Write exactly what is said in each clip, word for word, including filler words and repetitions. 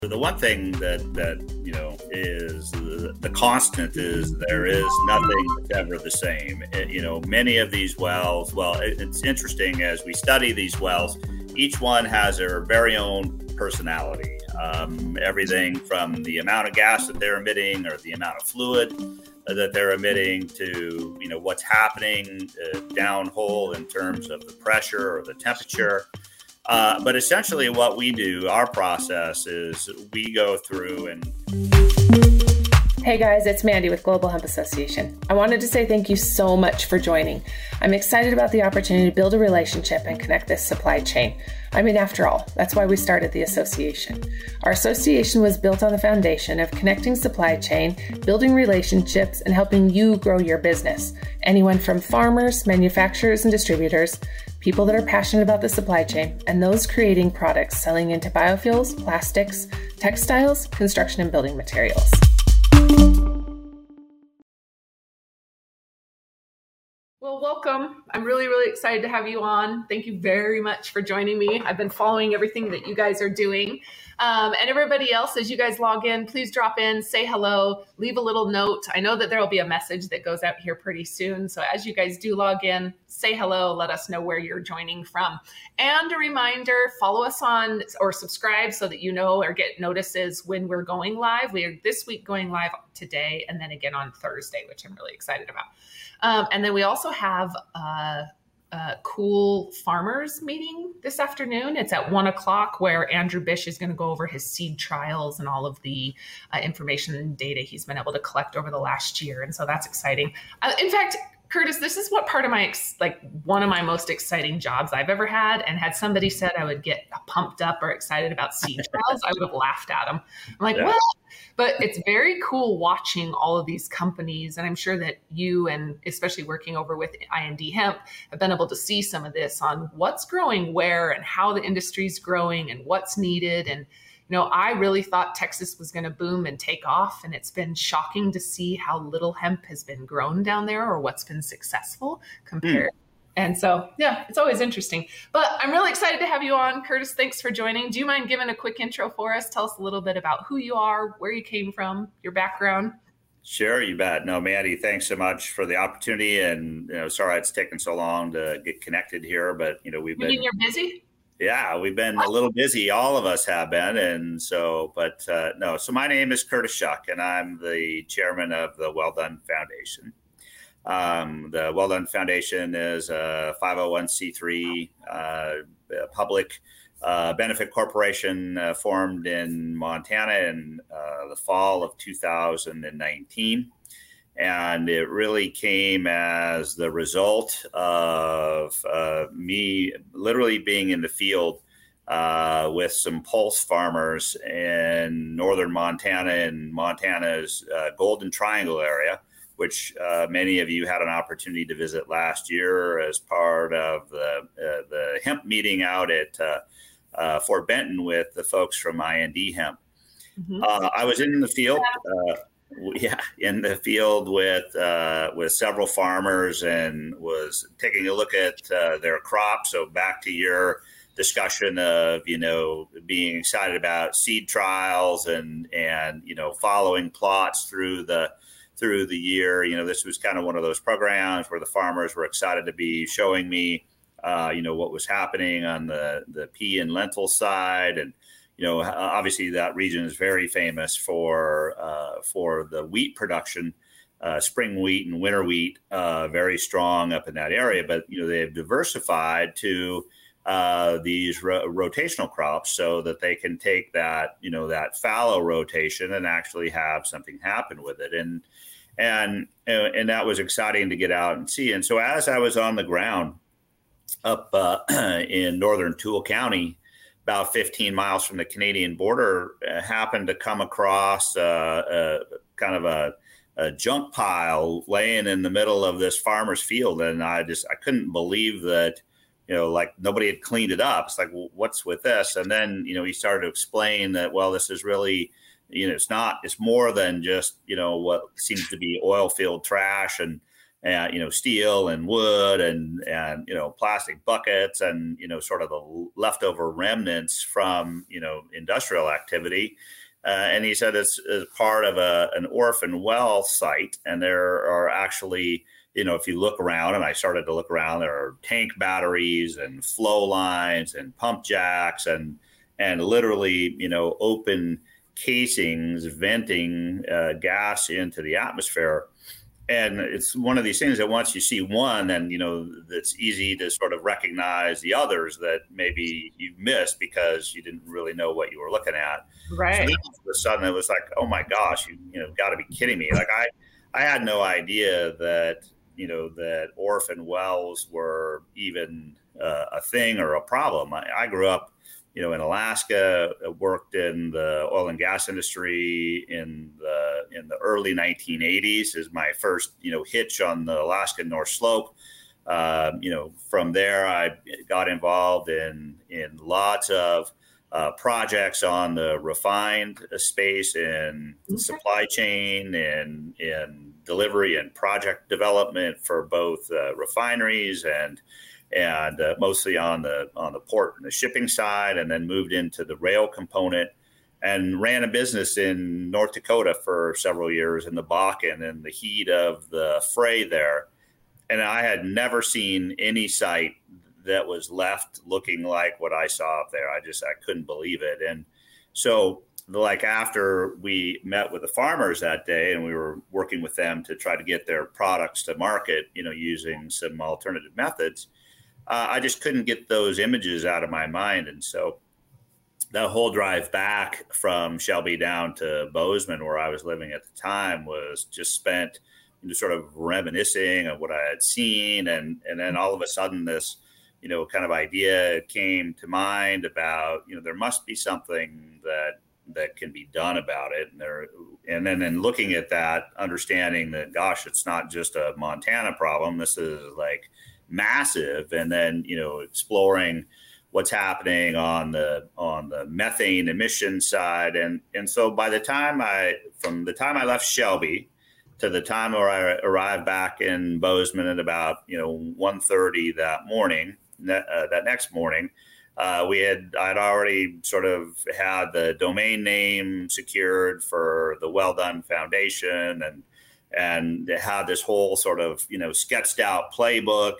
The one thing that, that you know, is the, the constant is there is nothing that's ever the same. It, you know, many of these wells, well, it, it's interesting as we study these wells, each one has their very own personality. Um, everything from the amount of gas that they're emitting or the amount of fluid that they're emitting to, you know, what's happening uh, downhole in terms of the pressure or the temperature. Uh, but essentially what we do, our process is we go through and... Hey guys, it's Mandy with Global Hemp Association. I wanted to say thank you so much for joining. I'm excited about the opportunity to build a relationship and connect this supply chain. I mean, after all, that's why we started the association. Our association was built on the foundation of connecting supply chain, building relationships, and helping you grow your business. Anyone from farmers, manufacturers, and distributors, people that are passionate about the supply chain, and those creating products selling into biofuels, plastics, textiles, construction, and building materials. Well, welcome. I'm really, really excited to have you on. Thank you very much for joining me. I've been following everything that you guys are doing. Um, and everybody else, as you guys log in, please drop in, say hello, leave a little note. I know that there will be a message that goes out here pretty soon. So as you guys do log in, say hello, let us know where you're joining from. And a reminder, follow us on or subscribe so that you know or get notices when we're going live. We are this week going live today and then again on Thursday, which I'm really excited about. Um, and then we also have a, a cool farmers meeting this afternoon. It's at one o'clock where Andrew Bish is going to go over his seed trials and all of the uh, information and data he's been able to collect over the last year. And so that's exciting. Uh, in fact, Curtis, this is what part of my, ex- like one of my most exciting jobs I've ever had. And had somebody said I would get pumped up or excited about seed trials, I would have laughed at them. I'm like, yeah. What? But it's very cool watching all of these companies. And I'm sure that you, and especially working over with I N D Hemp, have been able to see some of this on what's growing where and how the industry's growing and what's needed. And, you know, I really thought Texas was going to boom and take off. And it's been shocking to see how little hemp has been grown down there or what's been successful compared. Mm. And so, yeah, it's always interesting. But I'm really excited to have you on. Curtis, thanks for joining. Do you mind giving a quick intro for us? Tell us a little bit about who you are, where you came from, your background. Sure, you bet. No, Mandy, thanks so much for the opportunity. And, you know, sorry it's taken so long to get connected here, but, you know, we've you been... mean you're busy? Yeah, we've been a little busy. All of us have been. And so, but uh, no, so my name is Curtis Shuck, and I'm the chairman of the Well Done Foundation. Um, the Well Done Foundation is a five oh one c three uh, public uh, benefit corporation uh, formed in Montana in uh, the fall of two thousand nineteen. And it really came as the result of uh, me literally being in the field uh, with some pulse farmers in northern Montana and Montana's uh, Golden Triangle area, which uh, many of you had an opportunity to visit last year as part of the uh, the hemp meeting out at uh, uh, Fort Benton with the folks from I N D Hemp. Mm-hmm. Uh, I was in the field, uh, yeah, in the field with uh, with several farmers and was taking a look at uh, their crops. So back to your discussion of, you know, being excited about seed trials and and you know following plots through the through the year. You know, this was kind of one of those programs where the farmers were excited to be showing me, uh, you know, what was happening on the, the pea and lentil side. And, you know, obviously that region is very famous for, uh, for the wheat production, uh, spring wheat and winter wheat, uh, very strong up in that area. But, you know, they've diversified to uh, these ro- rotational crops so that they can take that, you know, that fallow rotation and actually have something happen with it. And, And and that was exciting to get out and see. And so as I was on the ground up uh, in northern Toole County, about fifteen miles from the Canadian border, uh, happened to come across uh, a, kind of a, a junk pile laying in the middle of this farmer's field. And I just, I couldn't believe that, you know, like nobody had cleaned it up. It's like, well, what's with this? And then, you know, he started to explain that, well, this is really, you know, it's not, it's more than just, you know, what seems to be oil field trash. And and, you know, steel and wood and, and, you know, plastic buckets and, you know, sort of the leftover remnants from, you know, industrial activity. Uh, and he said it's, it's part of a, an orphan well site. And there are actually, you know, if you look around, and I started to look around, there are tank batteries and flow lines and pump jacks and, and literally, you know, open casings venting uh, gas into the atmosphere. And it's one of these things that once you see one, then, you know, it's easy to sort of recognize the others that maybe you missed because you didn't really know what you were looking at. Right. So then all of a sudden it was like, oh my gosh, you, you know, got to be kidding me. Like I, I had no idea that, you know, that orphan wells were even uh, a thing or a problem. I, I grew up, you know, in Alaska, worked in the oil and gas industry in the in the early nineteen eighties is my first, you know, hitch on the Alaskan North Slope. Uh, you know, from there, I got involved in in lots of uh, projects on the refined space in Okay. supply chain and in delivery and project development for both uh, refineries and and uh, mostly on the on the port and the shipping side, and then moved into the rail component and ran a business in North Dakota for several years in the Bakken in the heat of the fray there. And I had never seen any site that was left looking like what I saw up there. I just, I couldn't believe it. And so like after we met with the farmers that day and we were working with them to try to get their products to market, you know, using some alternative methods, Uh, I just couldn't get those images out of my mind. And so the whole drive back from Shelby down to Bozeman, where I was living at the time, was just spent, you know, sort of reminiscing of what I had seen. And, and then all of a sudden this, you know, kind of idea came to mind about, you know, there must be something that that can be done about it. And there, and then in looking at that, understanding that, gosh, it's not just a Montana problem. This is like massive. And then, you know, exploring what's happening on the on the methane emission side. And and so by the time I from the time I left Shelby to the time where I arrived back in Bozeman at about, you know, one thirty that morning, uh, that next morning, uh, we had I'd already sort of had the domain name secured for the Well Done Foundation, and and had this whole sort of, you know, sketched out playbook.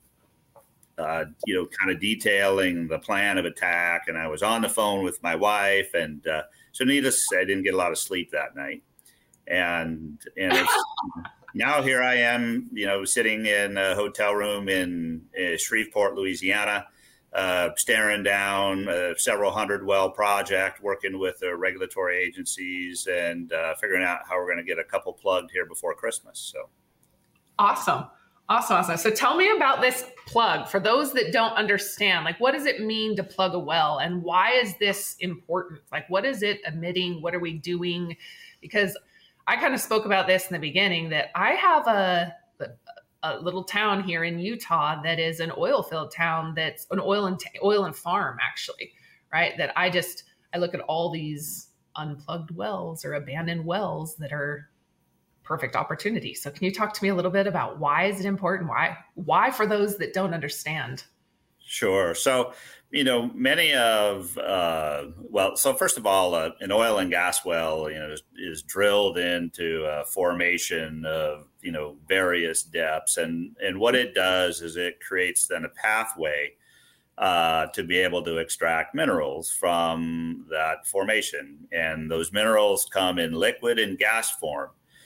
Uh, you know, kind of detailing the plan of attack. And I was on the phone with my wife. And uh, so needless to say, I didn't get a lot of sleep that night. And, and it's, now here I am, you know, sitting in a hotel room in uh, Shreveport, Louisiana, uh, staring down a several hundred well project, working with the regulatory agencies and uh, figuring out how we're going to get a couple plugged here before Christmas. So awesome. Awesome, awesome. So tell me about this plug for those that don't understand. Like, what does it mean to plug a well, and why is this important? Like, what is it emitting? What are we doing? Because I kind of spoke about this in the beginning that I have a, a, a little town here in Utah that is an oil field town. That's an oil and oil and farm, actually, right? That I just I look at all these unplugged wells or abandoned wells that are perfect opportunity. So can you talk to me a little bit about why is it important? Why, why for those that don't understand? Sure. So, you know, many of, uh, well, so first of all, uh, an oil and gas well, you know, is, is drilled into a formation of, you know, various depths. And, and what it does is it creates then a pathway uh, to be able to extract minerals from that formation. And those minerals come in liquid and gas form.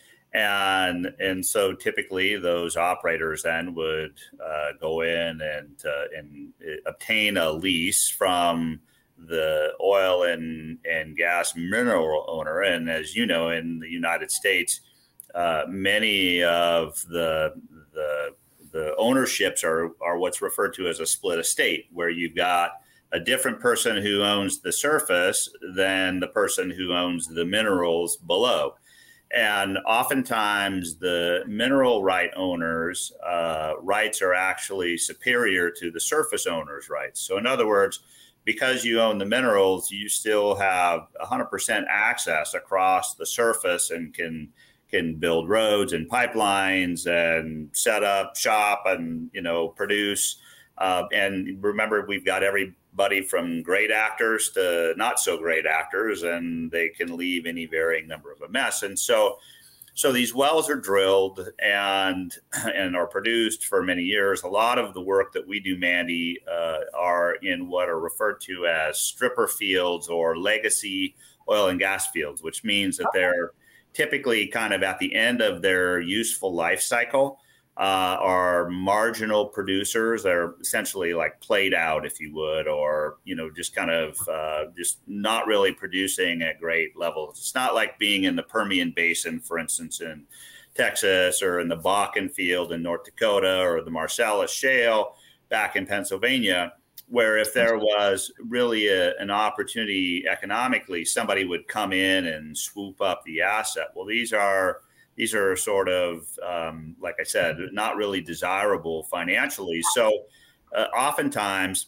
And and so typically those operators then would uh, go in and uh, and obtain a lease from the oil and, and gas mineral owner. And as you know, in the United States, uh, many of the the the ownerships are are what's referred to as a split estate, where you've got a different person who owns the surface than the person who owns the minerals below. And oftentimes the mineral right owners' uh, rights are actually superior to the surface owner's rights. So in other words, because you own the minerals, you still have one hundred percent access across the surface and can can build roads and pipelines and set up shop and, you know, produce. Uh, and remember, we've got everybody from great actors to not so great actors, and they can leave any varying number of a mess. And so, so these wells are drilled and and are produced for many years. A lot of the work that we do, Mandy, uh, are in what are referred to as stripper fields or legacy oil and gas fields, which means that they're typically kind of at the end of their useful life cycle. Uh, are marginal producers. They're essentially like played out, if you would, or, you know, just kind of uh, just not really producing at great levels. It's not like being in the Permian Basin, for instance, in Texas, or in the Bakken field in North Dakota, or the Marcellus Shale back in Pennsylvania, where if there was really a, an opportunity economically, somebody would come in and swoop up the asset. Well, these are These are sort of, um, like I said, not really desirable financially. So uh, oftentimes,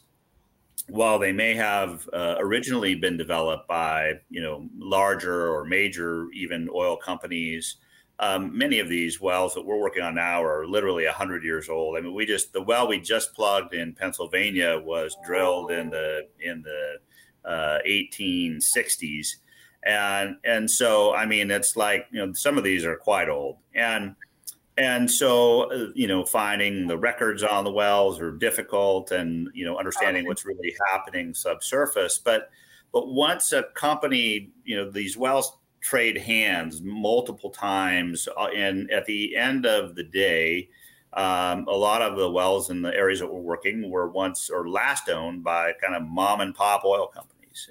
while they may have uh, originally been developed by, you know, larger or major even oil companies, um, many of these wells that we're working on now are literally one hundred years old. I mean, we just, the well we just plugged in Pennsylvania was drilled in the, in the uh, eighteen sixties. And and so, I mean, it's like, you know, some of these are quite old. And and so, uh, you know, finding the records on the wells are difficult, and, you know, understanding what's really happening subsurface. But but once a company, you know, these wells trade hands multiple times. And at the end of the day, um, a lot of the wells in the areas that we're working were once or last owned by kind of mom and pop oil companies.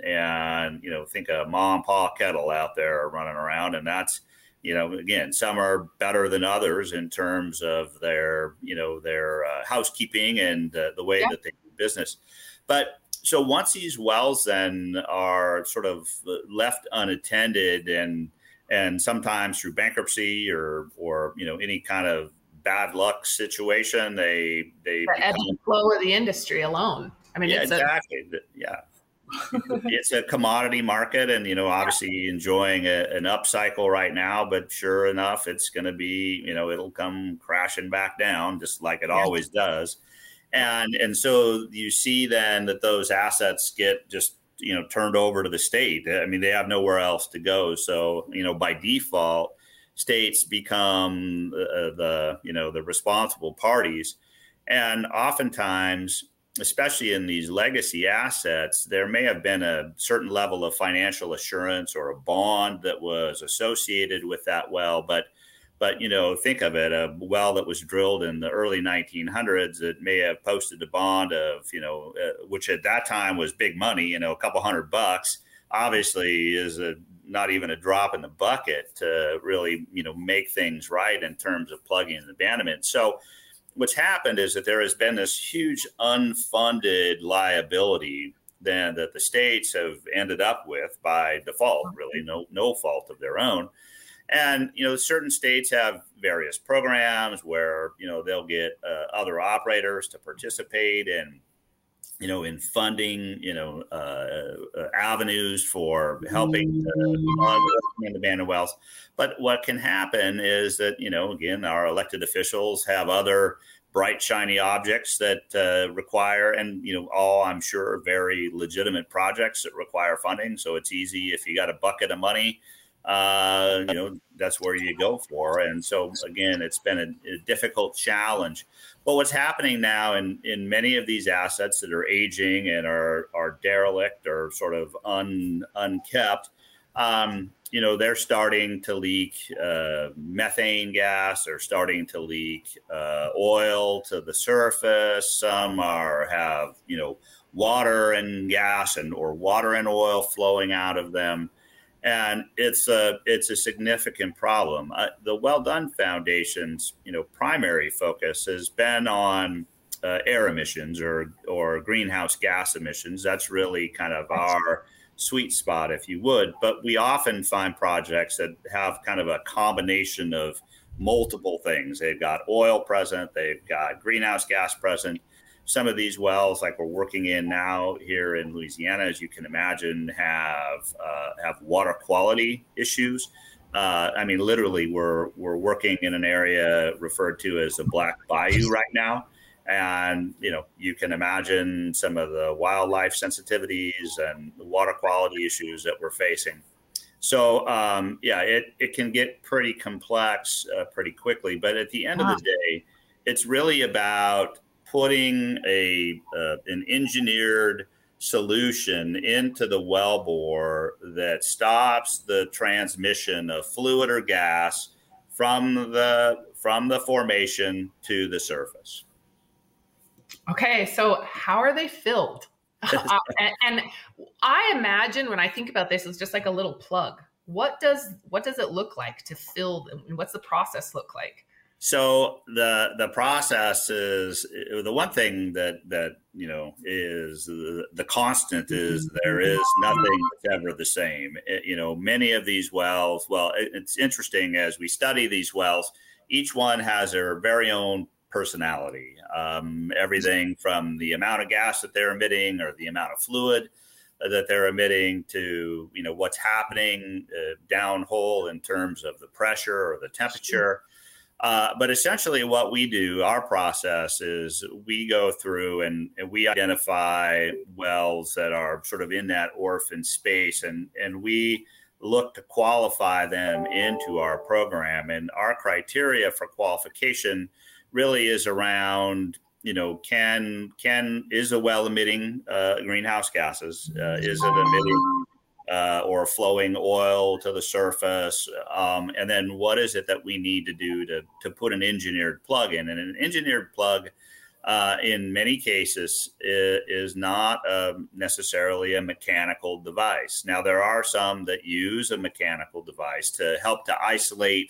And, you know, think a mom and pop kettle out there running around. And that's, you know, again, some are better than others in terms of their, you know, their uh, housekeeping and uh, the way yeah. that they do business. But so once these wells then are sort of left unattended, and and sometimes through bankruptcy or or, you know, any kind of bad luck situation, they they the ebb and flow of the industry alone. I mean, yeah, it's exactly. A, yeah. It's a commodity market, and, you know, obviously enjoying a, an upcycle right now, but sure enough, it's going to be, you know, it'll come crashing back down just like it yeah. always does. And, and so you see then that those assets get just, you know, turned over to the state. I mean, they have nowhere else to go. So, you know, by default, states become uh, the, you know, the responsible parties. And oftentimes, especially in these legacy assets, there may have been a certain level of financial assurance or a bond that was associated with that well. But, but you know, think of it, a well that was drilled in the early nineteen hundreds, it may have posted a bond of, you know, uh, which at that time was big money, you know, a couple hundred bucks, obviously is a, not even a drop in the bucket to really, you know, make things right in terms of plugging and abandonment. So what's happened is that there has been this huge unfunded liability then that the states have ended up with by default, really no no fault of their own. And, you know, certain states have various programs where, you know, they'll get uh, other operators to participate in, you know, in funding, you know, uh, uh, avenues for helping to abandoned wells. But what can happen is that, you know, again, our elected officials have other bright, shiny objects that uh, require, and, you know, all, I'm sure, very legitimate projects that require funding. So it's easy if you got a bucket of money, uh, you know, that's where you go for. And so, again, it's been a, a difficult challenge. But what's happening now in, in many of these assets that are aging and are, are derelict or sort of un, unkept, um, you know, they're starting to leak uh, methane gas. They're starting to leak uh, oil to the surface. Some are have, you know, water and gas and or water and oil flowing out of them. And it's a it's a significant problem. Uh, the Well Done Foundation's, you know, primary focus has been on uh, air emissions or or greenhouse gas emissions. That's really kind of our sweet spot, if you would. But we often find projects that have kind of a combination of multiple things. They've got oil present, they've got greenhouse gas present. Some of these wells, like we're working in now here in Louisiana, as you can imagine, have uh, have water quality issues. Uh, I mean, literally, we're we're working in an area referred to as the Black Bayou right now, and you know, you can imagine some of the wildlife sensitivities and the water quality issues that we're facing. So, um, yeah, it it can get pretty complex uh, pretty quickly. But at the end of Wow. the day, it's really about putting a uh, an engineered solution into the wellbore that stops the transmission of fluid or gas from the from the formation to the surface. Okay, so how are they filled? Uh, and, and I imagine when I think about this, it's just like a little plug. What does what does it look like to fill them? And what's the process look like? So the the process is the one thing that that you know is the, the constant is there is nothing that's ever the same. It, you know, many of these wells. Well, it, it's interesting as we study these wells. Each one has their very own personality. Um, everything from the amount of gas that they're emitting or the amount of fluid that they're emitting to you know what's happening uh, downhole in terms of the pressure or the temperature. Uh, but essentially what we do, our process is we go through and, and we identify wells that are sort of in that orphan space, and, and we look to qualify them into our program. And our criteria for qualification really is around, you know, can, can is a well emitting uh, greenhouse gases? Uh, is it emitting Uh, or flowing oil to the surface? Um, and then what is it that we need to do to, to put an engineered plug in? And an engineered plug, uh, in many cases, is, is not uh, necessarily a mechanical device. Now, there are some that use a mechanical device to help to isolate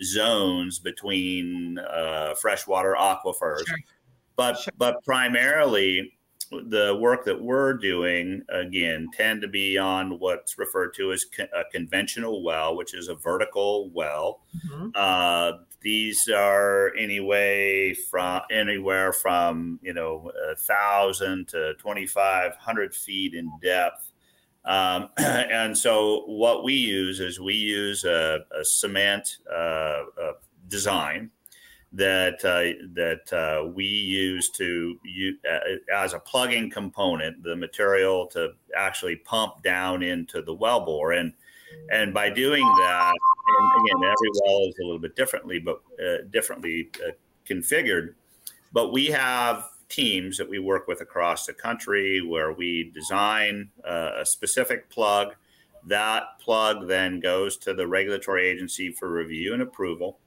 zones between uh, freshwater aquifers. Sure. But, sure. but primarily, the work that we're doing, again, tend to be on what's referred to as co- a conventional well, which is a vertical well. Mm-hmm. Uh, these are anyway from anywhere from, you know, a thousand to twenty-five hundred feet in depth. Um, and so what we use is we use a, a cement uh, a design that uh, that uh, we use to use, uh, as a plugging component, the material to actually pump down into the wellbore, and and by doing that, and again, every well is a little bit differently, but uh, differently uh, configured. But we have teams that we work with across the country where we design uh, a specific plug. That plug then goes to the regulatory agency for review and approval.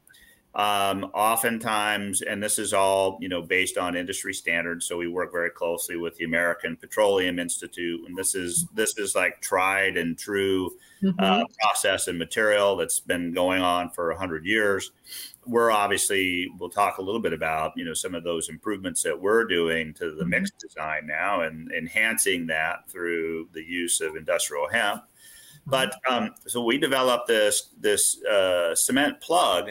Um, oftentimes, and this is all, you know, based on industry standards. So we work very closely with the American Petroleum Institute, and this is this is like tried and true mm-hmm. uh, process and material that's been going on for a hundred years. We're obviously, we'll talk a little bit about, you know, some of those improvements that we're doing to the mm-hmm. mix design now and enhancing that through the use of industrial hemp. Mm-hmm. But um, so we developed this this uh, cement plug.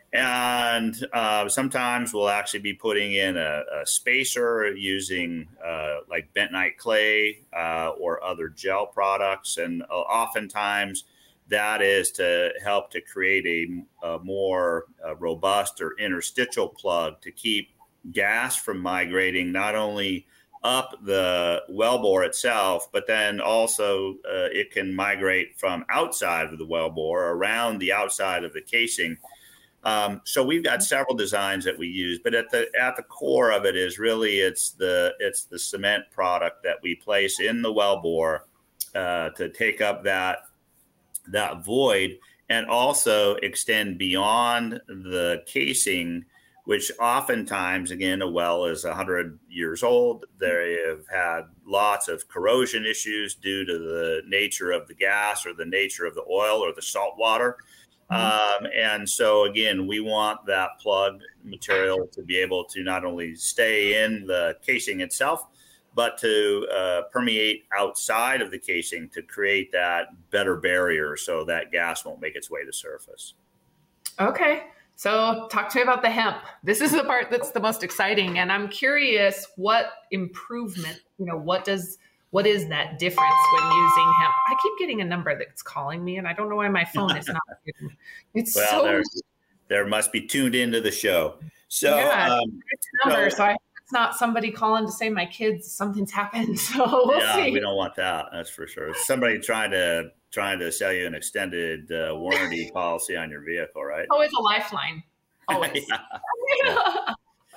And uh, sometimes we'll actually be putting in a, a spacer using uh, like bentonite clay uh, or other gel products. And uh, oftentimes that is to help to create a, a more uh, robust or interstitial plug to keep gas from migrating not only up the wellbore itself, but then also uh, it can migrate from outside of the wellbore around the outside of the casing. Um, so we've got several designs that we use, but at the at the core of it is really it's the it's the cement product that we place in the wellbore uh, to take up that that void and also extend beyond the casing, which oftentimes, again, a well is one hundred years old. They have had lots of corrosion issues due to the nature of the gas or the nature of the oil or the salt water. Um, and so, again, we want that plug material to be able to not only stay in the casing itself, but to uh, permeate outside of the casing to create that better barrier so that gas won't make its way to surface. Okay. So talk to me about the hemp. This is the part that's the most exciting. And I'm curious what improvement, you know, what does what is that difference when using hemp? I keep getting a number that's calling me, and I don't know why my phone is not. It's well, so. There, there must be tuned into the show. So, yeah, um, number, so, so I, it's not somebody calling to say my kids something's happened. So we'll yeah, see. we don't want that. That's for sure. Somebody trying to trying to sell you an extended uh, warranty policy on your vehicle, right? Always a lifeline. Always. yeah. Yeah.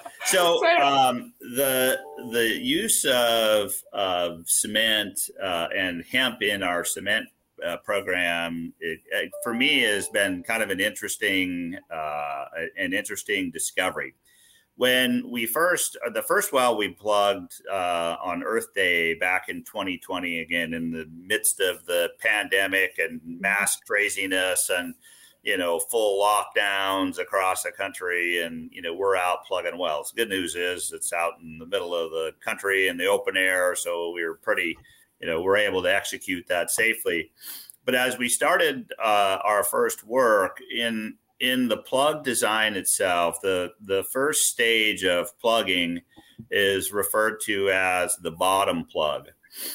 So um, the the use of of cement uh, and hemp in our cement uh, program, it, it, for me, has been kind of an interesting uh, an interesting discovery. When we first, the first well we plugged uh, on Earth Day back in twenty twenty, again in the midst of the pandemic and mass craziness and, you know, full lockdowns across the country. And, you know, we're out plugging wells. Good news is it's out in the middle of the country in the open air. So we were pretty, you know, we're able to execute that safely. But as we started uh, our first work in In the plug design itself, the, the first stage of plugging is referred to as the bottom plug.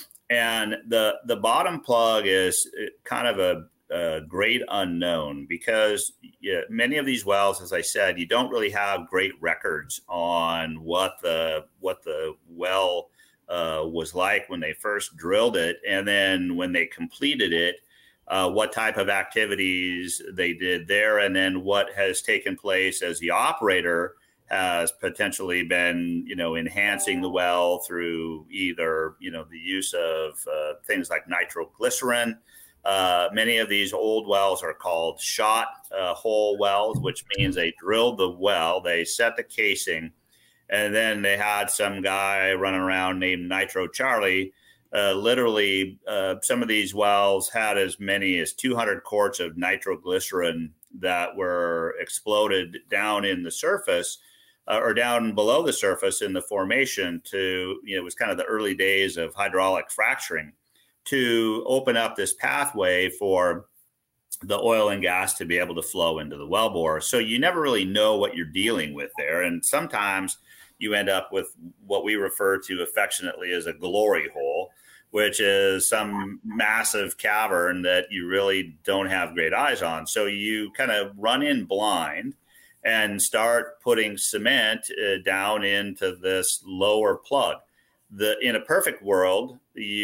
And the, the bottom plug is kind of a, a great unknown because yeah, many of these wells, as I said, you don't really have great records on what the, what the well uh, was like when they first drilled it. And then when they completed it, Uh, what type of activities they did there, and then what has taken place as the operator has potentially been, you know, enhancing the well through either, you know, the use of uh, things like nitroglycerin. Uh, many of these old wells are called shot uh, hole wells, which means they drilled the well, they set the casing, and then they had some guy running around named Nitro Charlie. Uh, literally, uh, some of these wells had as many as two hundred quarts of nitroglycerin that were exploded down in the surface uh, or down below the surface in the formation to, you know, it was kind of the early days of hydraulic fracturing to open up this pathway for the oil and gas to be able to flow into the wellbore. So you never really know what you're dealing with there. And sometimes you end up with what we refer to affectionately as a glory hole, which is some massive cavern that you really don't have great eyes on. So you kind of run in blind and start putting cement uh, down into this lower plug. The in a perfect world,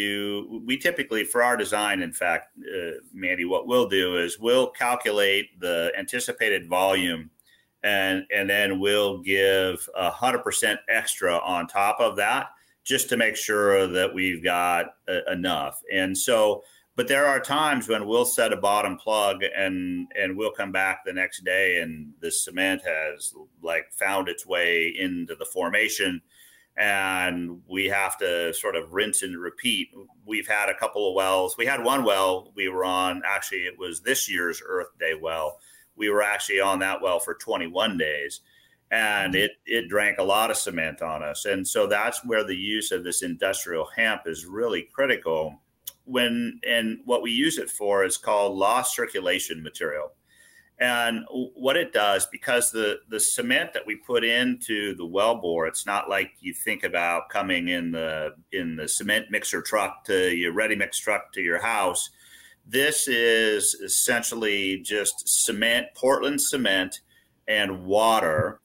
you we typically, for our design, in fact, uh, Mandy, what we'll do is we'll calculate the anticipated volume and and then we'll give one hundred percent extra on top of that, just to make sure that we've got uh, enough. And so, but there are times when we'll set a bottom plug and, and we'll come back the next day and the cement has like found its way into the formation and we have to sort of rinse and repeat. We've had a couple of wells. We had one well we were on, actually it was this year's Earth Day well. We were actually on that well for twenty-one days. And it, it drank a lot of cement on us. And so that's where the use of this industrial hemp is really critical. When and what we use it for is called lost circulation material. And what it does, because the, the cement that we put into the wellbore, it's not like you think about coming in the in the cement mixer truck to your ready mix truck to your house. This is essentially just cement, Portland cement, and water.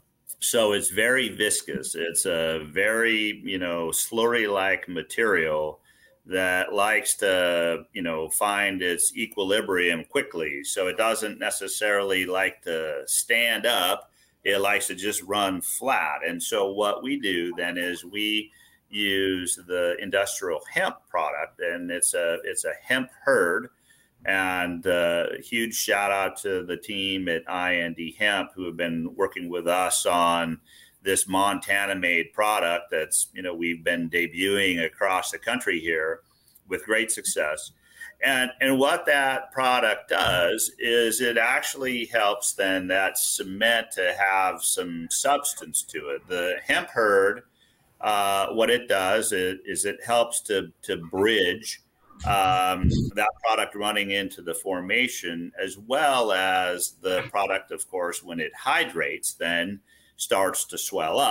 So it's very viscous. It's a very, you know, slurry-like material that likes to, you know, find its equilibrium quickly. So it doesn't necessarily like to stand up. It likes to just run flat. And so what we do then is we use the industrial hemp product, and it's a it's a hemp herd. And uh, huge shout out to the team at I N D Hemp who have been working with us on this Montana made product that's, you know, we've been debuting across the country here with great success. And, and what that product does is it actually helps then that cement to have some substance to it. The hemp herd, uh, what it does is, is it helps to, to bridge um, that product running into the formation, as well as the product, of course, when it hydrates, then starts to swell up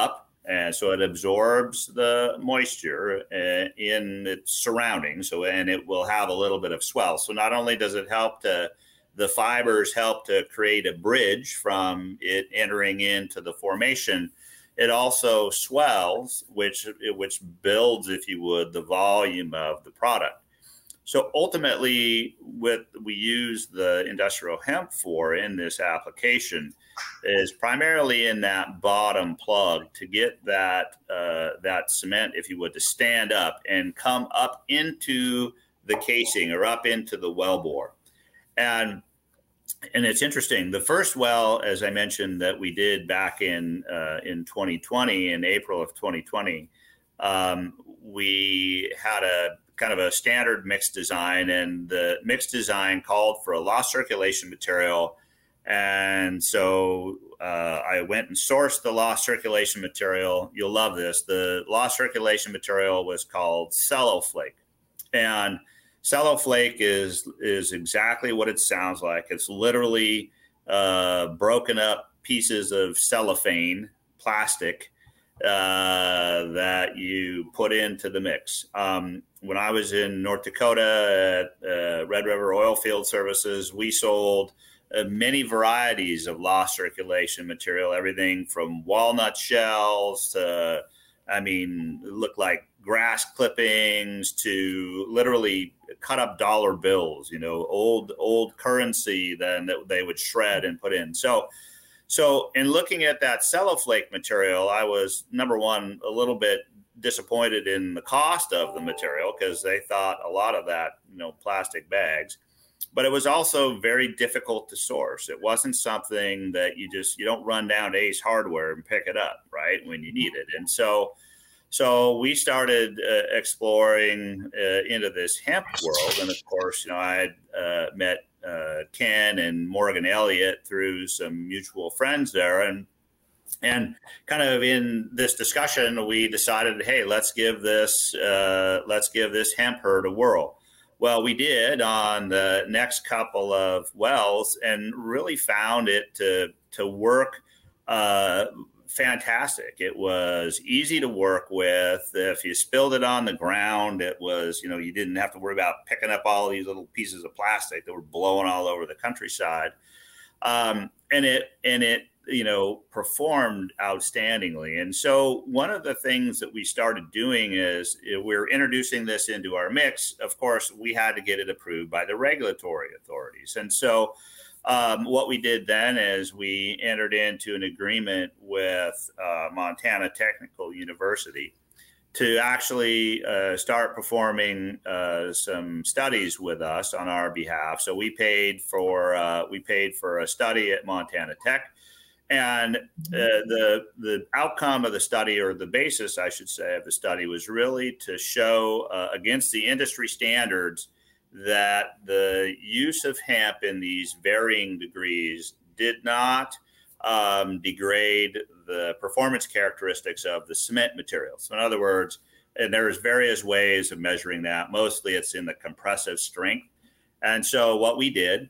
And so it absorbs the moisture uh, in its surroundings. So, and it will have a little bit of swell. So not only does it help to, the fibers help to create a bridge from it entering into the formation, it also swells, which, which builds, if you would, the volume of the product. So ultimately, what we use the industrial hemp for in this application is primarily in that bottom plug to get that uh, that cement, if you would, to stand up and come up into the casing or up into the wellbore. And and it's interesting. The first well, as I mentioned, that we did back in uh, in twenty twenty, in April of twenty twenty, um, we had a kind of a standard mix design, and the mix design called for a lost circulation material. And so uh, I went and sourced the lost circulation material. You'll love this. The lost circulation material was called Celloflake. And Celloflake is, is exactly what it sounds like. It's literally uh, broken up pieces of cellophane, plastic, uh, that you put into the mix. Um, when I was in North Dakota at uh, Red River Oilfield Services, we sold uh, many varieties of lost circulation material, everything from walnut shells to, I mean, it looked like grass clippings to literally cut up dollar bills, you know, old, old currency then that they would shred and put in. So, So in looking at that Celloflake material, I was, number one, a little bit disappointed in the cost of the material because they thought a lot of that, you know, plastic bags. But it was also very difficult to source. It wasn't something that you just, you don't run down to Ace Hardware and pick it up, right, when you need it. And so so we started uh, exploring uh, into this hemp world. And of course, you know, I had uh, met Uh, Ken and Morgan Elliott through some mutual friends there. And and kind of in this discussion, we decided, hey, let's give this uh, let's give this hemp herd a whirl. Well, we did on the next couple of wells and really found it to to work uh, fantastic. It was easy to work with. If you spilled it on the ground, it was, you know, you didn't have to worry about picking up all these little pieces of plastic that were blowing all over the countryside. Um, and it, and it, you know, performed outstandingly. And so one of the things that we started doing is we're introducing this into our mix. Of course, we had to get it approved by the regulatory authorities. And so Um, what we did then is we entered into an agreement with uh, Montana Technical University to actually uh, start performing uh, some studies with us on our behalf. So we paid for uh, we paid for a study at Montana Tech, and uh, the the outcome of the study, or the basis, I should say, of the study was really to show uh, against the industry standards that the use of hemp in these varying degrees did not um, degrade the performance characteristics of the cement material. So in other words, and there's various ways of measuring that. Mostly it's in the compressive strength. And so what we did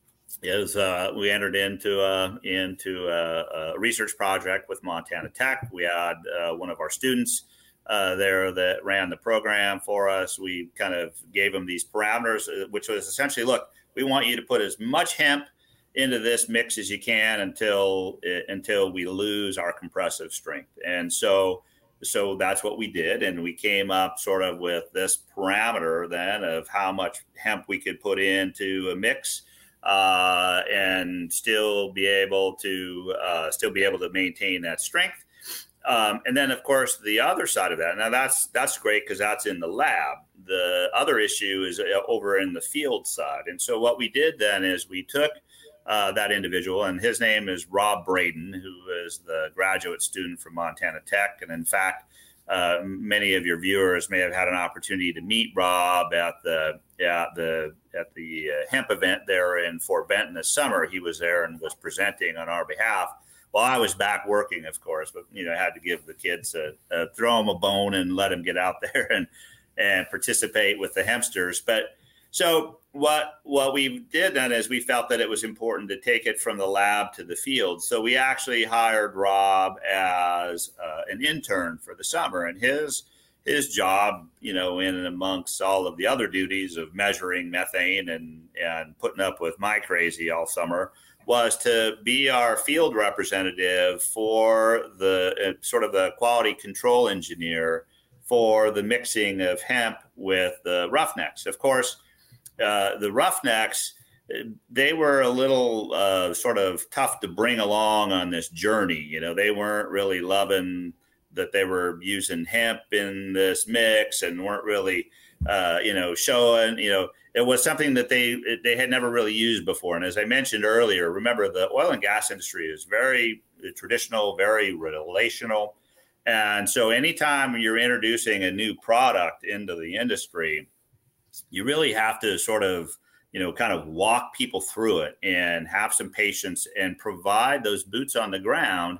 is uh, we entered into a, into a, a research project with Montana Tech. We had uh, one of our students uh, there that ran the program for us. We kind of gave them these parameters, which was essentially, look, we want you to put as much hemp into this mix as you can until until we lose our compressive strength. And so so that's what we did. And we came up sort of with this parameter then of how much hemp we could put into a mix uh, and still be able to uh, still be able to maintain that strength. Um, and then, of course, the other side of that. Now, that's that's great because that's in the lab. The other issue is over in the field side. And so what we did then is we took uh, that individual, and his name is Rob Braden, who is the graduate student from Montana Tech. And in fact, uh, many of your viewers may have had an opportunity to meet Rob at the at the at the uh, hemp event there in Fort Benton this summer. He was there and was presenting on our behalf. Well, I was back working, of course, but, you know, I had to give the kids a, a throw them a bone and let them get out there and, and participate with the hempsters. But, So what what we did then is we felt that it was important to take it from the lab to the field. So we actually hired Rob as uh, an intern for the summer, and his his job, you know, in and amongst all of the other duties of measuring methane and and putting up with my crazy all summer, was to be our field representative for the uh, sort of the quality control engineer for the mixing of hemp with the roughnecks. Of course, uh, the roughnecks, they were a little uh, sort of tough to bring along on this journey. You know, they weren't really loving that they were using hemp in this mix and weren't really, uh, you know, showing, you know, it was something that they they had never really used before. And as I mentioned earlier, remember the oil and gas industry is very traditional, very relational. And so anytime you're introducing a new product into the industry, you really have to sort of, you know, kind of walk people through it and have some patience and provide those boots on the ground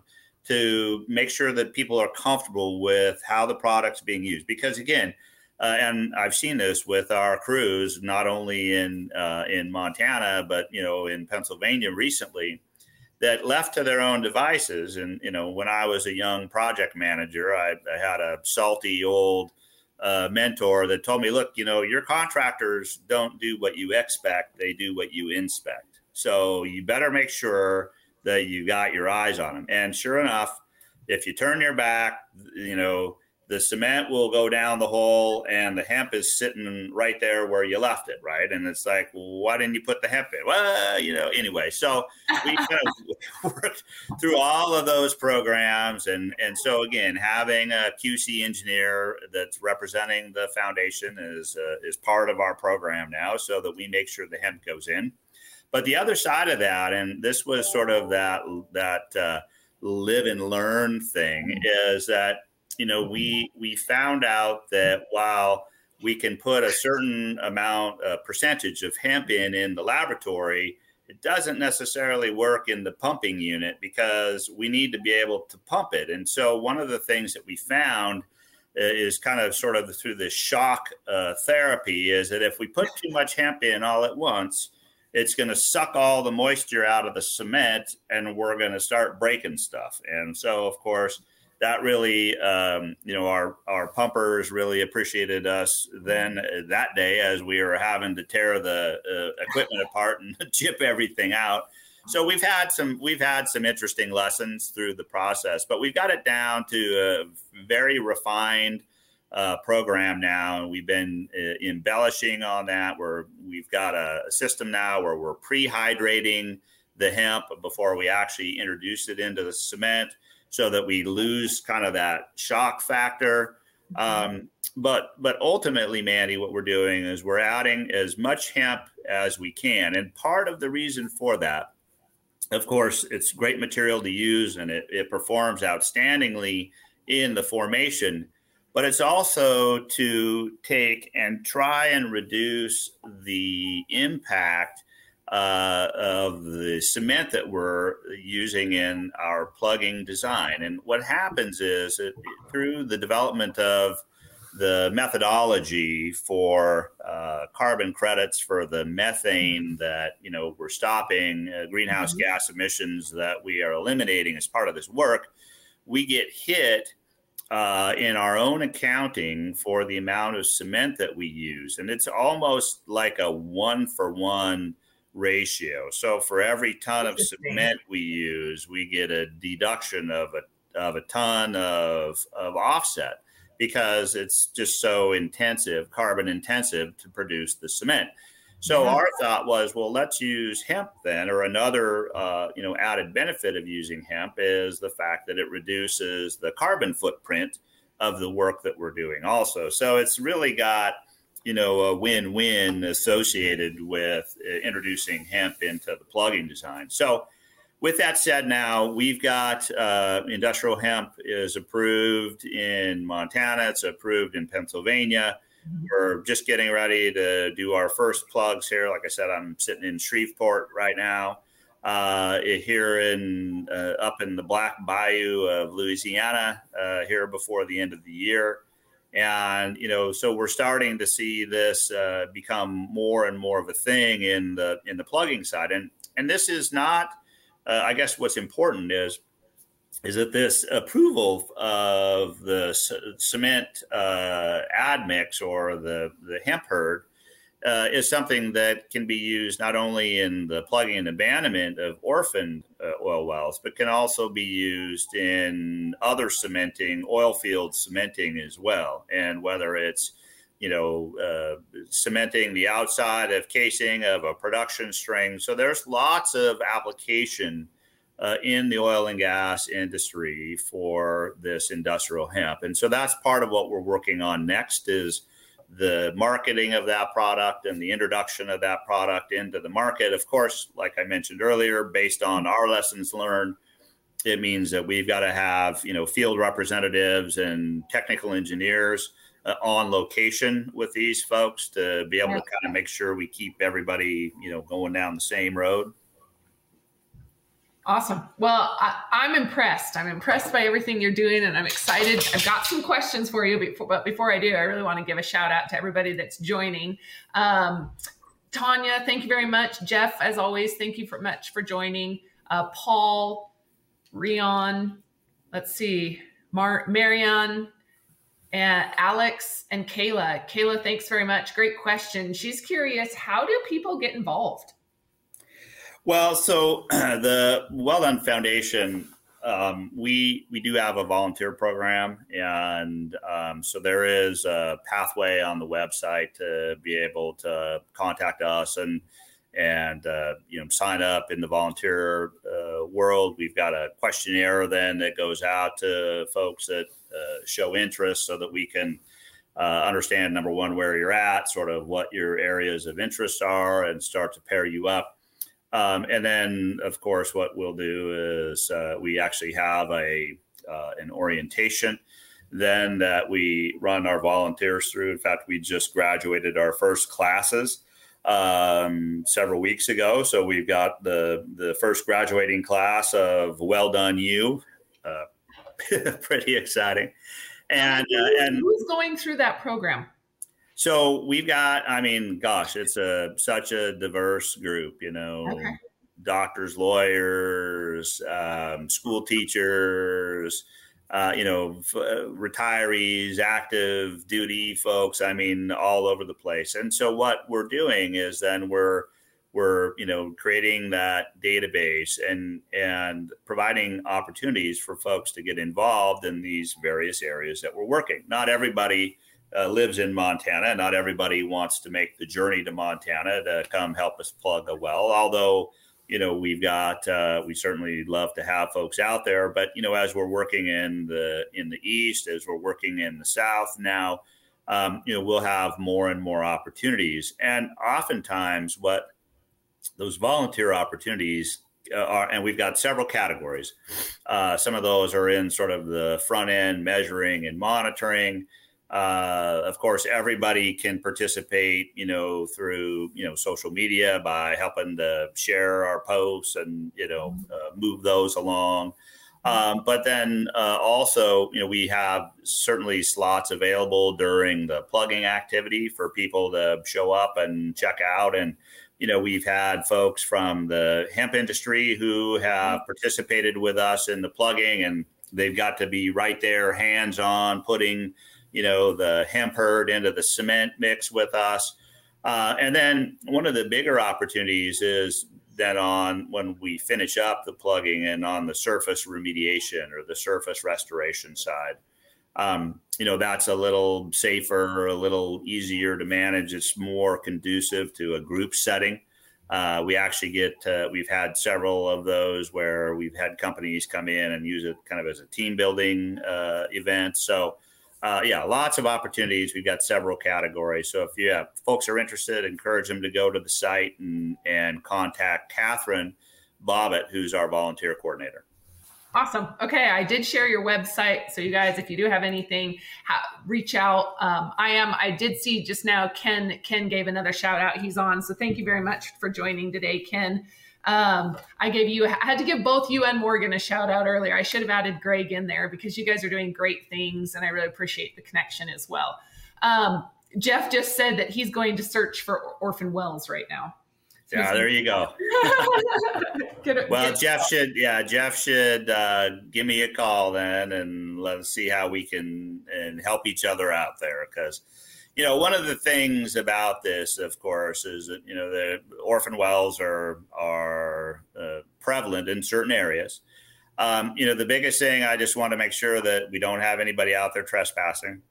to make sure that people are comfortable with how the product's being used. Because again, uh, and I've seen this with our crews, not only in uh, in Montana, but, you know, in Pennsylvania recently, that left to their own devices. And, you know, when I was a young project manager, I, I had a salty old uh, mentor that told me, look, you know, your contractors don't do what you expect. They do what you inspect. So you better make sure that you got your eyes on them. And sure enough, if you turn your back, you know, the cement will go down the hole and the hemp is sitting right there where you left it, right? And it's like, well, why didn't you put the hemp in? Well, you know, anyway, so we kind of worked through all of those programs. And, and so, again, having a Q C engineer that's representing the foundation is, uh, is part of our program now so that we make sure the hemp goes in. But the other side of that, and this was sort of that, that uh, live and learn thing, is that, you know, we we found out that while we can put a certain amount, uh, percentage of hemp in in the laboratory, it doesn't necessarily work in the pumping unit because we need to be able to pump it. And so one of the things that we found is kind of sort of through this shock uh, therapy is that if we put too much hemp in all at once, it's going to suck all the moisture out of the cement and we're going to start breaking stuff. And so, of course, that really, um, you know, our, our pumpers really appreciated us then uh, that day as we were having to tear the uh, equipment apart and chip everything out. So we've had some we've had some interesting lessons through the process, but we've got it down to a very refined uh, program now. And we've been uh, embellishing on that where we've got a, a system now where we're pre-hydrating the hemp before we actually introduce it into the cement, so that we lose kind of that shock factor. Um, but but ultimately, Mandy, what we're doing is we're adding as much hemp as we can. And part of the reason for that, of course, it's great material to use and it, it performs outstandingly in the formation. But it's also to take and try and reduce the impact Uh, of the cement that we're using in our plugging design. And what happens is it, through the development of the methodology for uh, carbon credits for the methane that, you know, we're stopping, uh, greenhouse mm-hmm. gas emissions that we are eliminating as part of this work, we get hit uh, in our own accounting for the amount of cement that we use. And it's almost like a one for one ratio. So for every ton of cement we use, we get a deduction of a of a ton of of offset because it's just so intensive, carbon intensive to produce the cement. So yeah. Our thought was, well, let's use hemp then, or another uh, you know added benefit of using hemp is the fact that it reduces the carbon footprint of the work that we're doing also. So it's really got you know, a win-win associated with introducing hemp into the plugging design. So with that said, now we've got uh, industrial hemp is approved in Montana. It's approved in Pennsylvania. We're just getting ready to do our first plugs here. Like I said, I'm sitting in Shreveport right now, uh, here in uh, up in the Black Bayou of Louisiana uh, here before the end of the year. And, you know, so we're starting to see this uh, become more and more of a thing in the in the plugging side. And and this is not, uh, I guess what's important is, is that this approval of the c- cement uh, admix or the, the hemp herd uh, is something that can be used not only in the plugging and abandonment of orphaned uh, oil wells, but can also be used in other cementing, oil field cementing as well. And whether it's, you know, uh, cementing the outside of casing of a production string. So there's lots of application uh, in the oil and gas industry for this industrial hemp. And so that's part of what we're working on next is the marketing of that product and the introduction of that product into the market. Of course, like I mentioned earlier, based on our lessons learned, it means that we've got to have, you know, field representatives and technical engineers uh, on location with these folks to be able to kind of make sure we keep everybody, you know, going down the same road. Awesome. Well, I, I'm impressed. I'm impressed by everything you're doing, and I'm excited. I've got some questions for you, before, but before I do, I really want to give a shout out to everybody that's joining. Um, Tanya, thank you very much. Jeff, as always, thank you for much for joining. Uh, Paul, Rion, let's see, Mar- Marianne, and Alex, and Kayla. Kayla, thanks very much. Great question. She's curious, how do people get involved? Well, so the Well Done Foundation, um, we we do have a volunteer program, and um, so there is a pathway on the website to be able to contact us and and uh, you know sign up in the volunteer uh, world. We've got a questionnaire then that goes out to folks that uh, show interest, so that we can uh, understand, number one, where you're at, sort of what your areas of interest are, and start to pair you up. Um, and then, of course, what we'll do is uh, we actually have a uh, an orientation then that we run our volunteers through. In fact, we just graduated our first classes um, several weeks ago. So we've got the the first graduating class of Well Done You. Uh, pretty exciting. And uh, and who's going through that program? So we've got, I mean, gosh, it's a such a diverse group, you know, okay. Doctors, lawyers, um, school teachers, uh, you know, f- retirees, active duty folks. I mean, all over the place. And so what we're doing is then we're we're you know creating that database and and providing opportunities for folks to get involved in these various areas that we're working. Not everybody Uh, lives in Montana. Not everybody wants to make the journey to Montana to come help us plug a well. Although, you know, we've got, uh, we certainly love to have folks out there. But, you know, as we're working in the in the East, as we're working in the South now, um, you know, we'll have more and more opportunities. And oftentimes what those volunteer opportunities uh, are, and we've got several categories. Uh, some of those are in sort of the front end measuring and monitoring. Uh, of course, everybody can participate, you know, through, you know, social media by helping to share our posts and, you know, uh, move those along. Um, but then uh, also, you know, we have certainly slots available during the plugging activity for people to show up and check out. And, you know, we've had folks from the hemp industry who have participated with us in the plugging, and they've got to be right there, hands on, putting you know, the hemp herd into the cement mix with us. Uh, and then one of the bigger opportunities is that on when we finish up the plugging and on the surface remediation or the surface restoration side, um, you know, that's a little safer, a little easier to manage. It's more conducive to a group setting. Uh, we actually get, uh, we've had several of those where we've had companies come in and use it kind of as a team building uh, event. So, Uh, yeah, lots of opportunities. We've got several categories. So if you have folks are interested, encourage them to go to the site and, and contact Catherine Bobbitt, who's our volunteer coordinator. Awesome. Okay. I did share your website. So you guys, if you do have anything, ha- reach out. Um, I am, I did see just now, Ken, Ken gave another shout out. He's on. So thank you very much for joining today, Ken. Um, I gave you, I had to give both you and Morgan a shout out earlier. I should have added Greg in there because you guys are doing great things and I really appreciate the connection as well. Um, Jeff just said that he's going to search for orphan wells right now. So yeah, there you go. get, well, get Jeff should, yeah, Jeff should uh, give me a call then, and let's see how we can and help each other out there. Because, you know, one of the things about this, of course, is that, you know, the orphan wells are are uh, prevalent in certain areas. Um, you know, the biggest thing, I just want to make sure that we don't have anybody out there trespassing.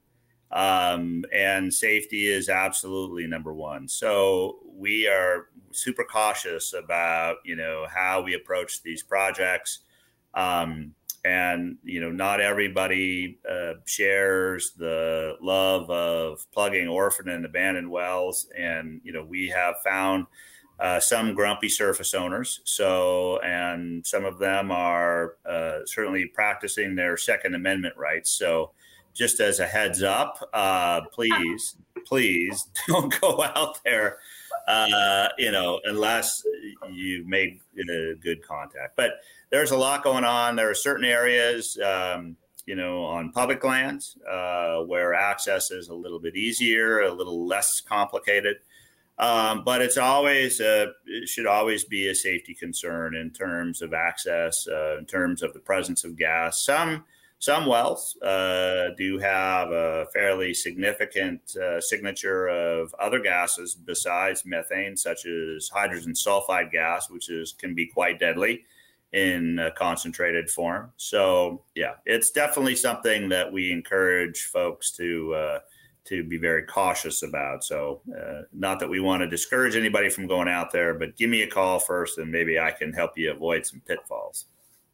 Um, and safety is absolutely number one. So we are super cautious about, you know, how we approach these projects. Um, and, you know, not everybody uh, shares the love of plugging orphan and abandoned wells. And, you know, we have found uh, some grumpy surface owners. So, and some of them are uh, certainly practicing their Second Amendment rights. So, just as a heads up, uh, please, please don't go out there, uh, you know, unless you've made uh, good contact. But there's a lot going on. There are certain areas, um, you know, on public lands uh, where access is a little bit easier, a little less complicated. Um, but it's always, uh, it should always be a safety concern in terms of access, uh, in terms of the presence of gas. Some Some wells uh, do have a fairly significant uh, signature of other gases besides methane, such as hydrogen sulfide gas, which is can be quite deadly in a concentrated form. So, yeah, it's definitely something that we encourage folks to uh, to be very cautious about. So, uh, not that we want to discourage anybody from going out there, but give me a call first, and maybe I can help you avoid some pitfalls.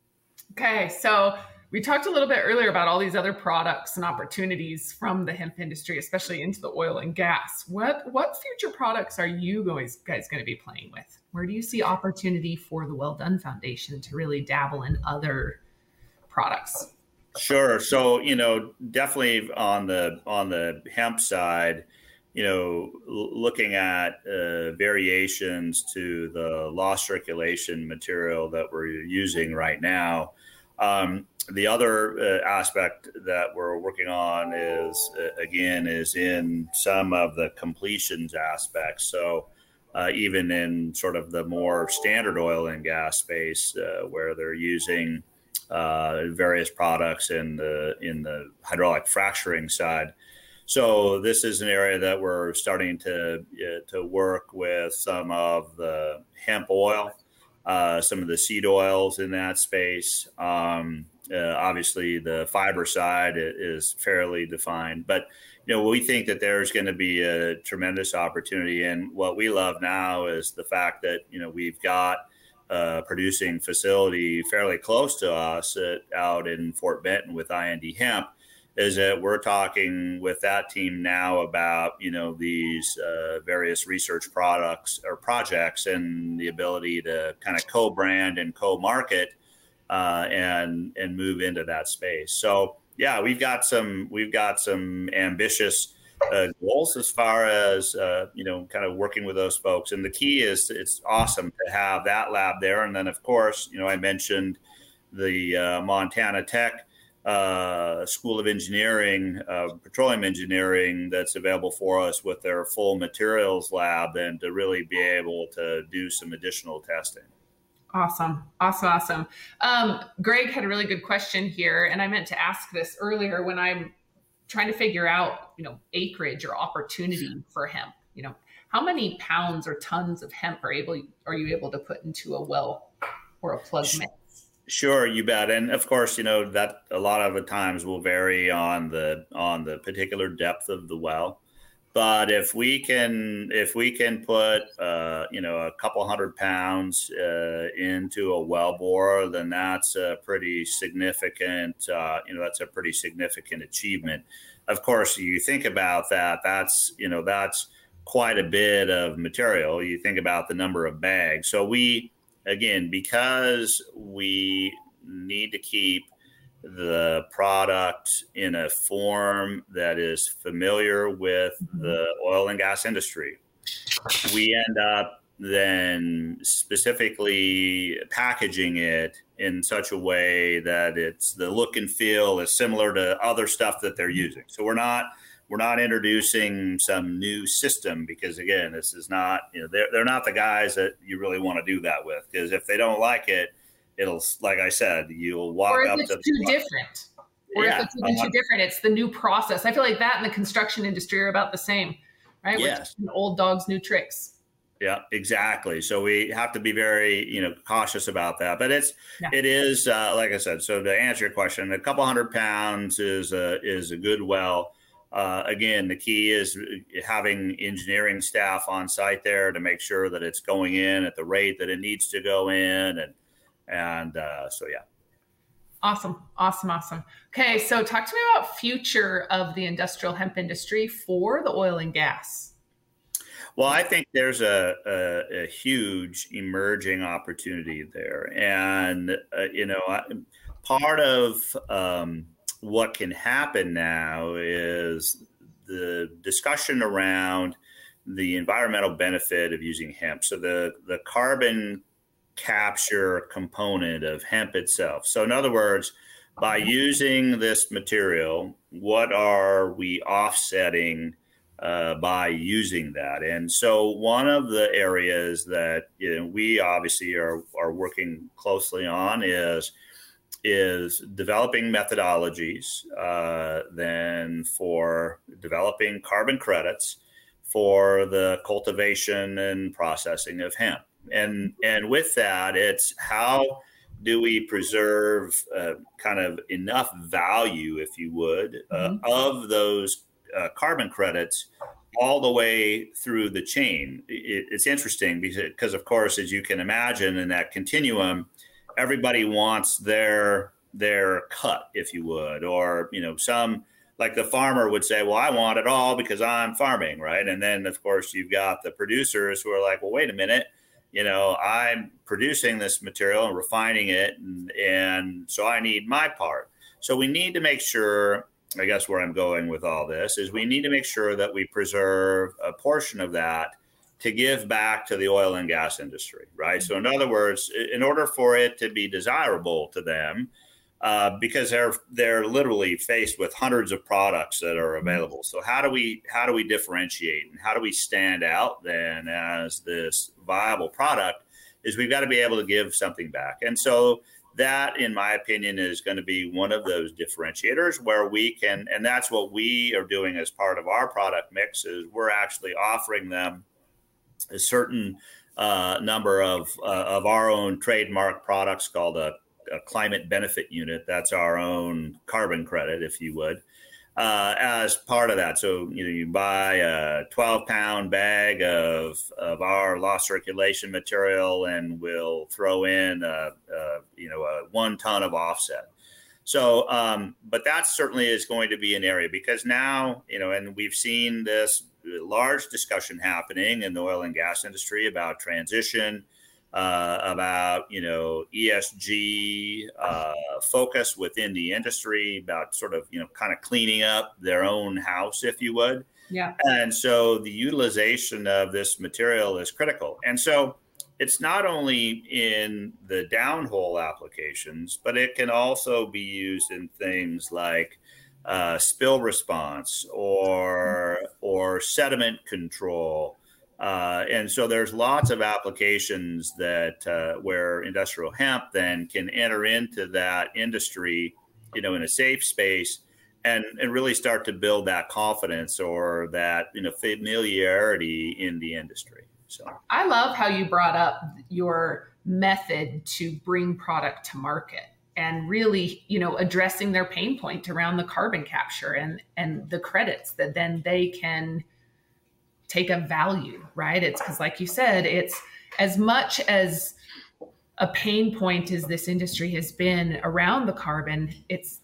Okay, so we talked a little bit earlier about all these other products and opportunities from the hemp industry, especially into the oil and gas. What what future products are you guys, guys going to be playing with? Where do you see opportunity for the Well Done Foundation to really dabble in other products? Sure. So, you know, definitely on the on the hemp side, you know, l- looking at uh, variations to the lost circulation material that we're using right now. Um, The other uh, aspect that we're working on is, uh, again, is in some of the completions aspects. So uh, even in sort of the more standard oil and gas space, uh, where they're using uh, various products in the in the hydraulic fracturing side. So this is an area that we're starting to uh, to work with some of the hemp oil, uh, some of the seed oils in that space. Um, Uh, obviously, the fiber side is fairly defined, but you know we think that there's going to be a tremendous opportunity. And what we love now is the fact that you know we've got a producing facility fairly close to us at, out in Fort Benton with I N D Hemp. Is that we're talking with that team now about you know these uh, various research products or projects and the ability to kind of co-brand and co-market. Uh, and and move into that space. So yeah, we've got some we've got some ambitious uh, goals as far as uh, you know, kind of working with those folks. And the key is it's awesome to have that lab there. And then of course, you know, I mentioned the uh, Montana Tech uh, School of Engineering, uh, Petroleum Engineering, that's available for us with their full materials lab, and to really be able to do some additional testing. Awesome. Awesome. Awesome. Um, Greg had a really good question here. And I meant to ask this earlier when I'm trying to figure out, you know, acreage or opportunity for hemp. You know, how many pounds or tons of hemp are able, are you able to put into a well or a plug mix? Sure, you bet. And of course, you know, that a lot of the times will vary on the, on the particular depth of the well. But if we can, if we can put, uh, you know, a couple hundred pounds uh, into a well bore, then that's a pretty significant, uh, you know, that's a pretty significant achievement. Of course, you think about that, that's, you know, that's quite a bit of material. You think about the number of bags. So we, again, because we need to keep the product in a form that is familiar with the oil and gas industry, we end up then specifically packaging it in such a way that it's the look and feel is similar to other stuff that they're using. So we're not we're not introducing some new system, because again, this is not, you know, they're they're not the guys that you really want to do that with, because if they don't like it, it'll, like I said, you'll walk or if up it's to too the different. Or yeah. if it's even too different, it's the new process. I feel like that and the construction industry are about the same, right? Yes. We're old dogs, new tricks. Yeah, exactly. So we have to be very, you know, cautious about that. But it's, yeah. it is, uh, like I said, so to answer your question, a couple hundred pounds is a, is a good well. Uh, again, the key is having engineering staff on site there to make sure that it's going in at the rate that it needs to go in. And, and uh, so, yeah. Awesome. Awesome. Awesome. Okay. So talk to me about future of the industrial hemp industry for the oil and gas. Well, I think there's a, a, a huge emerging opportunity there. And, uh, you know, part of um, what can happen now is the discussion around the environmental benefit of using hemp. So the, the carbon capture component of hemp itself. So in other words, by using this material, what are we offsetting Uh, by using that? And so one of the areas that, you know, we obviously are, are working closely on is, is developing methodologies uh, then for developing carbon credits for the cultivation and processing of hemp. And, and with that, it's how do we preserve uh, kind of enough value, if you would, uh, mm-hmm. of those Uh, carbon credits all the way through the chain. It, it's interesting because, because, of course, as you can imagine, in that continuum, everybody wants their their cut, if you would, or, you know, some, like the farmer would say, well, I want it all because I'm farming, right? And then, of course, you've got the producers who are like, well, wait a minute, you know, I'm producing this material and refining it, and, and so I need my part. So we need to make sure, I guess where I'm going with all this is we need to make sure that we preserve a portion of that to give back to the oil and gas industry, right? So in other words, in order for it to be desirable to them, uh, because they're they're literally faced with hundreds of products that are available. So how do we how do we differentiate and how do we stand out then as this viable product? Is we've got to be able to give something back, and so that, in my opinion, is going to be one of those differentiators where we can, and that's what we are doing as part of our product mix, is we're actually offering them a certain uh, number of uh, of our own trademark products called a, a climate benefit unit. That's our own carbon credit, if you would, uh, as part of that. So, you know, you buy a twelve pound bag of, of our lost circulation material and we'll throw in, a, a, you know, a one ton of offset. So, um, but that certainly is going to be an area, because now, you know, and we've seen this large discussion happening in the oil and gas industry about transition, uh, about, you know, E S G uh, focus within the industry, about sort of, you know, kind of cleaning up their own house, if you would. Yeah. And so the utilization of this material is critical. And so it's not only in the downhole applications, but it can also be used in things like uh, spill response or, or sediment control. Uh, and so there's lots of applications that uh, where industrial hemp then can enter into that industry, you know, in a safe space and, and really start to build that confidence or that, you know, familiarity in the industry. So I love how you brought up your method to bring product to market and really, you know, addressing their pain point around the carbon capture and, and the credits that then they can take a value, right? It's because, like you said, it's as much as a pain point as this industry has been around the carbon, it's,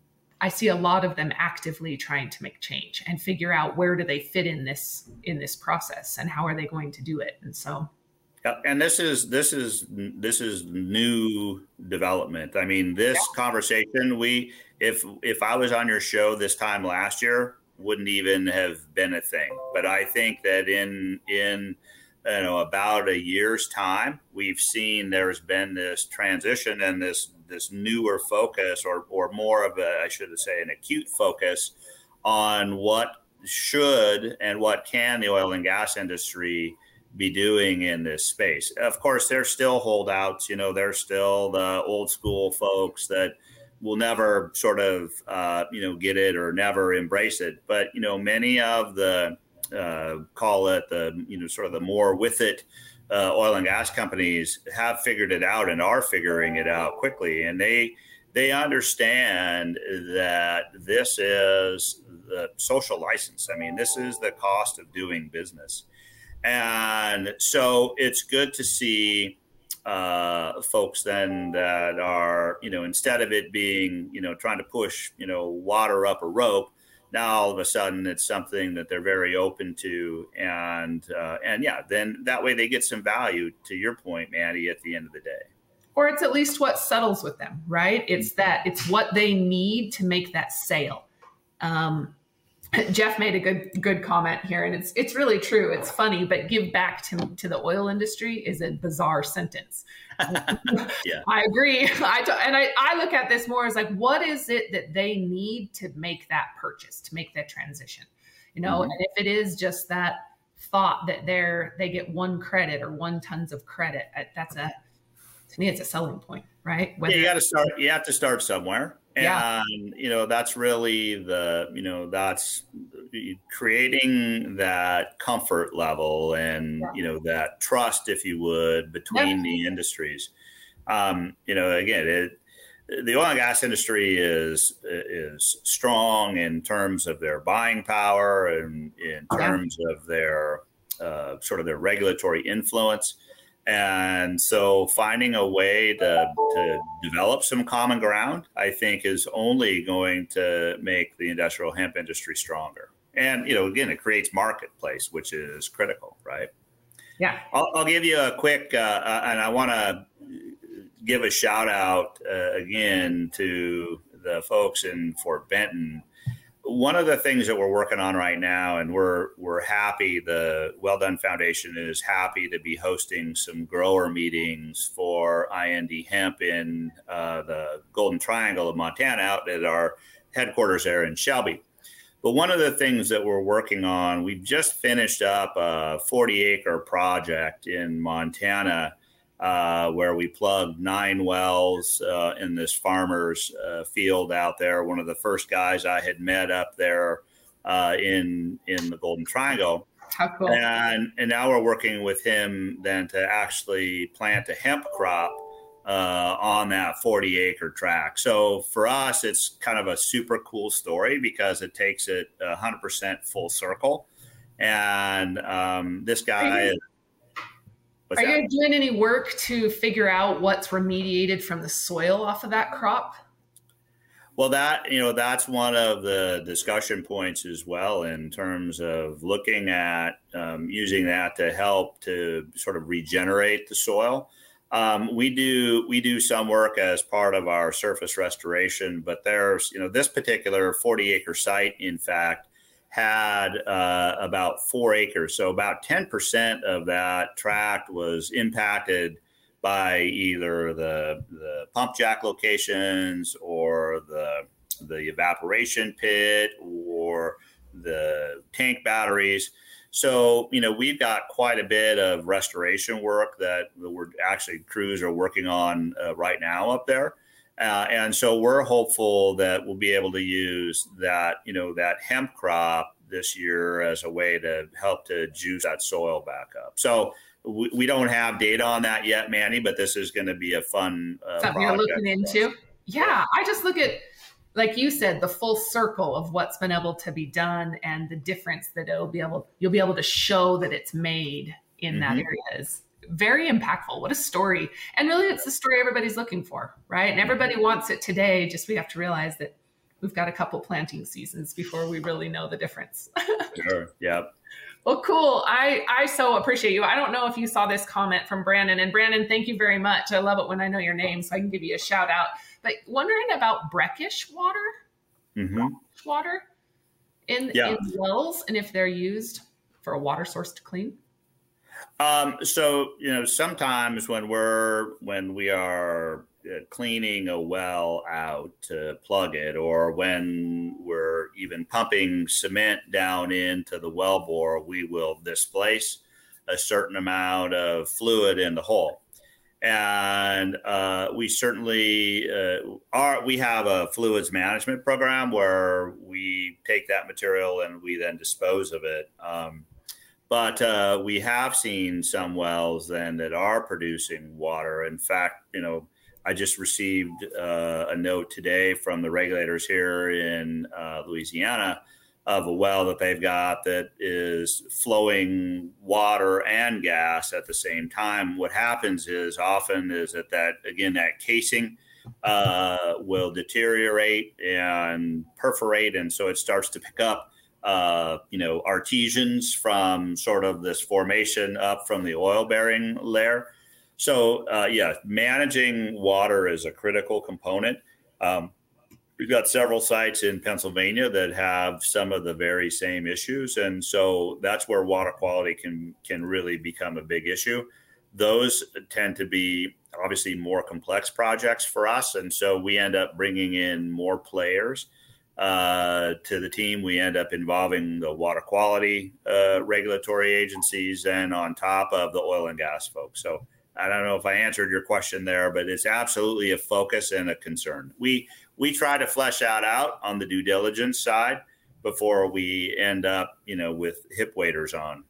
I see a lot of them actively trying to make change and figure out where do they fit in this, in this process and how are they going to do it. And so. Yeah, and this is, this is, this is new development. I mean, this yeah. conversation, we, if, if I was on your show this time last year, wouldn't even have been a thing. But I think that in in you know, about a year's time, we've seen there's been this transition and this this newer focus, or or more of a, I should say, an acute focus on what should and what can the oil and gas industry be doing in this space. Of course, there's still holdouts. You know, there's still the old school folks that will never sort of, uh, you know, get it or never embrace it. But, you know, many of the, uh, call it the, you know, sort of the more with it uh, oil and gas companies have figured it out and are figuring it out quickly. And they, they understand that this is the social license. I mean, this is the cost of doing business. And so it's good to see uh, folks then that are, you know, instead of it being, you know, trying to push, you know, water up a rope, now all of a sudden it's something that they're very open to. And, uh, and yeah, then that way they get some value, to your point, Mandy, at the end of the day. Or it's at least what settles with them, right? It's that, it's what they need to make that sale. Um, Jeff made a good good comment here, and it's it's really true. It's funny, but give back to to the oil industry is a bizarre sentence. Yeah, I agree. I and I, I look at this more as like, what is it that they need to make that purchase, to make that transition? You know, mm-hmm. And if it is just that thought that they're they get one credit or one tons of credit, that's a to me it's a selling point, right? Whether, yeah, you got to start. You have to start somewhere. And, yeah. you know, that's really the, you know, that's creating that comfort level and, yeah. you know, that trust, if you would, between yep. the industries. Um, you know, again, it, the oil and gas industry is is strong in terms of their buying power and in terms yeah. of their uh, sort of their regulatory influence. And so finding a way to, to develop some common ground, I think, is only going to make the industrial hemp industry stronger. And, you know, again, it creates marketplace, which is critical, right? Yeah. I'll, I'll give you a quick, uh, uh, and I want to give a shout out uh, again to the folks in Fort Benton. One of the things that we're working on right now, and we're we're happy, the Well Done Foundation is happy to be hosting some grower meetings for I N D Hemp in uh, the Golden Triangle of Montana, out at our headquarters there in Shelby. But one of the things that we're working on, we've just finished up a forty acre project in Montana Uh, where we plugged nine wells uh, in this farmer's uh, field out there. One of the first guys I had met up there uh, in in the Golden Triangle. How cool. And, and now we're working with him then to actually plant a hemp crop uh, on that forty acre tract. So for us, it's kind of a super cool story because it takes it one hundred percent full circle. And um, this guy is What's Are that? you doing any work to figure out what's remediated from the soil off of that crop? Well, that, you know, that's one of the discussion points as well, in terms of looking at um, using that to help to sort of regenerate the soil. Um, we do we do some work as part of our surface restoration, but there's, you know, this particular forty acre site, in fact, had uh, about four acres. So about ten percent of that tract was impacted by either the, the pump jack locations or the, the evaporation pit or the tank batteries. So, you know, we've got quite a bit of restoration work that we're actually crews are working on uh, right now up there. Uh, and so we're hopeful that we'll be able to use that, you know, that hemp crop this year as a way to help to juice that soil back up. So we, we don't have data on that yet, Manny, but this is going to be a fun uh, something you're looking into. Yeah, I just look at, like you said, the full circle of what's been able to be done and the difference that it'll be able, you'll be able to show that it's made in mm-hmm. that area is very impactful. What a story. And really it's the story everybody's looking for, right? And everybody wants it today. Just, we have to realize that we've got a couple planting seasons before we really know the difference. Sure. Yeah. Well, cool. I, I so appreciate you. I don't know if you saw this comment from Brandon, and Brandon, thank you very much. I love it when I know your name so I can give you a shout out, but wondering about brackish water, mm-hmm. water in, yeah. in wells, and if they're used for a water source to clean. Um, so, you know, sometimes when we're, when we are uh, cleaning a well out to plug it, or when we're even pumping cement down into the well bore, we will displace a certain amount of fluid in the hole. And uh, we certainly uh, are, we have a fluids management program where we take that material and we then dispose of it. Um, But uh, we have seen some wells then that are producing water. In fact, you know, I just received uh, a note today from the regulators here in uh, Louisiana of a well that they've got that is flowing water and gas at the same time. What happens is often is that, that again, that casing uh, will deteriorate and perforate. And so it starts to pick up Uh, you know, artesians from sort of this formation up from the oil bearing layer. So, uh, yeah, managing water is a critical component. Um, we've got several sites in Pennsylvania that have some of the very same issues. And so that's where water quality can, can really become a big issue. Those tend to be obviously more complex projects for us. And so we end up bringing in more players uh, to the team. We end up involving the water quality uh, regulatory agencies and on top of the oil and gas folks. So I don't know if I answered your question there, but it's absolutely a focus and a concern. We we try to flesh that out on the due diligence side before we end up, you know, with hip waders on.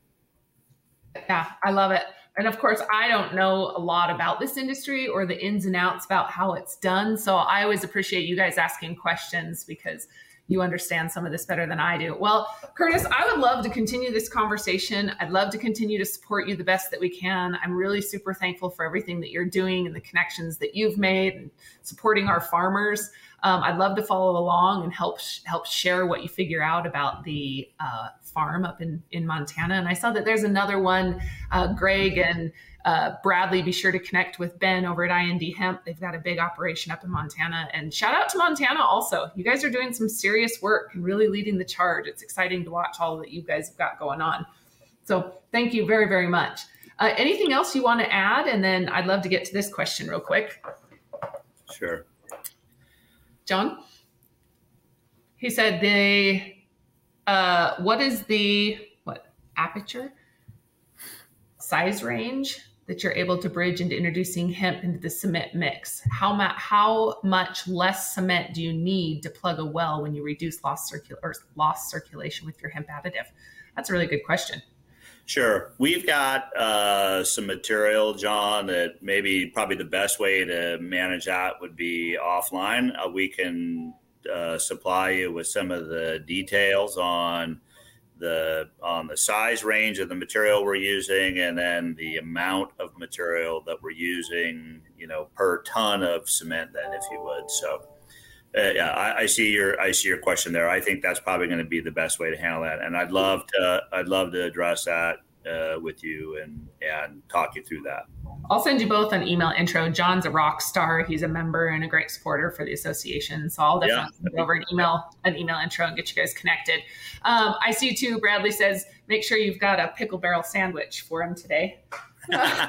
Yeah, I love it. And of course, I don't know a lot about this industry or the ins and outs about how it's done. So I always appreciate you guys asking questions because you understand some of this better than I do. Well, Curtis, I would love to continue this conversation. I'd love to continue to support you the best that we can. I'm really super thankful for everything that you're doing and the connections that you've made and supporting our farmers. Um, I'd love to follow along and help help share what you figure out about the uh, farm up in, in Montana. And I saw that there's another one, uh, Greg and uh, Bradley. Be sure to connect with Ben over at I N D Hemp. They've got a big operation up in Montana. And shout out to Montana also. You guys are doing some serious work and really leading the charge. It's exciting to watch all that you guys have got going on. So thank you very, very much. Uh, anything else you want to add? And then I'd love to get to this question real quick. Sure. John? He said the, uh, what is the, what, aperture size range that you're able to bridge into introducing hemp into the cement mix? How, ma- how much less cement do you need to plug a well when you reduce lost, circul- or lost circulation with your hemp additive? That's a really good question. Sure. We've got uh, some material, John, that maybe probably the best way to manage that would be offline. Uh, we can uh, supply you with some of the details on the on the size range of the material we're using, and then the amount of material that we're using, you know, per ton of cement, then, if you would. So, uh, yeah, I, I see your I see your question there. I think that's probably going to be the best way to handle that, and I'd love to I'd love to address that uh, with you and and talk you through that. I'll send you both an email intro. John's a rock star. He's a member and a great supporter for the association. So I'll definitely yeah. send over an email, an email intro and get you guys connected. Um, I see too, Bradley says, make sure you've got a pickle barrel sandwich for him today. I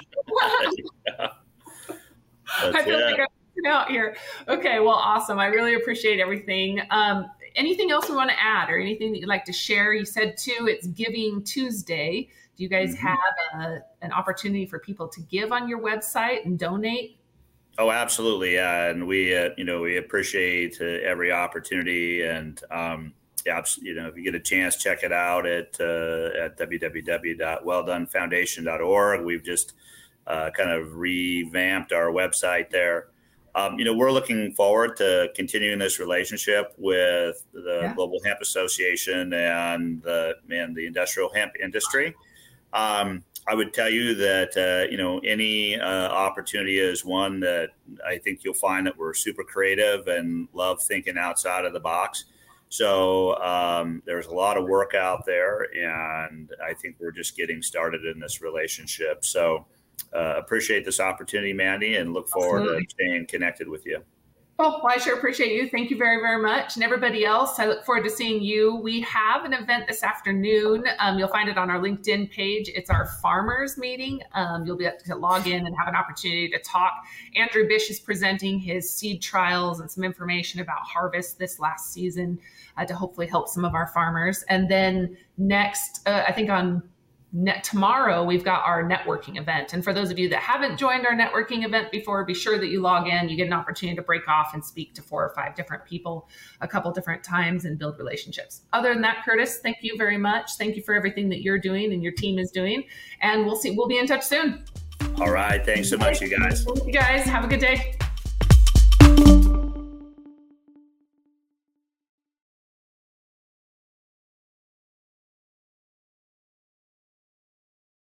feel it. like I'm out here. Okay, well, awesome. I really appreciate everything. Um, anything else we want to add or anything that you'd like to share? You said too, it's Giving Tuesday. Do you guys mm-hmm. have a, an opportunity for people to give on your website and donate? Oh, absolutely. Yeah. And we, uh, you know, we appreciate uh, every opportunity. And, um, yeah, you know, if you get a chance, check it out at, uh, at w w w dot well done foundation dot org. We've just uh, kind of revamped our website there. Um, you know, we're looking forward to continuing this relationship with the yeah. Global Hemp Association and the, and the industrial hemp industry. Um, I would tell you that, uh, you know, any uh, opportunity is one that I think you'll find that we're super creative and love thinking outside of the box. So um, there's a lot of work out there, and I think we're just getting started in this relationship. So uh, appreciate this opportunity, Mandy, and look forward Absolutely. to staying connected with you. Oh, well, I sure appreciate you. Thank you very, very much. And everybody else, I look forward to seeing you. We have an event this afternoon. Um, you'll find it on our LinkedIn page. It's our farmers meeting. Um, you'll be able to log in and have an opportunity to talk. Andrew Bish is presenting his seed trials and some information about harvest this last season uh, to hopefully help some of our farmers. And then next, uh, I think on Net, tomorrow, we've got our networking event. And for those of you that haven't joined our networking event before, be sure that you log in. You get an opportunity to break off and speak to four or five different people a couple different times and build relationships. Other than that, Curtis, thank you very much. Thank you for everything that you're doing and your team is doing. And we'll see, we'll be in touch soon. All right. Thanks so much, you guys. Thank you guys. Have a good day.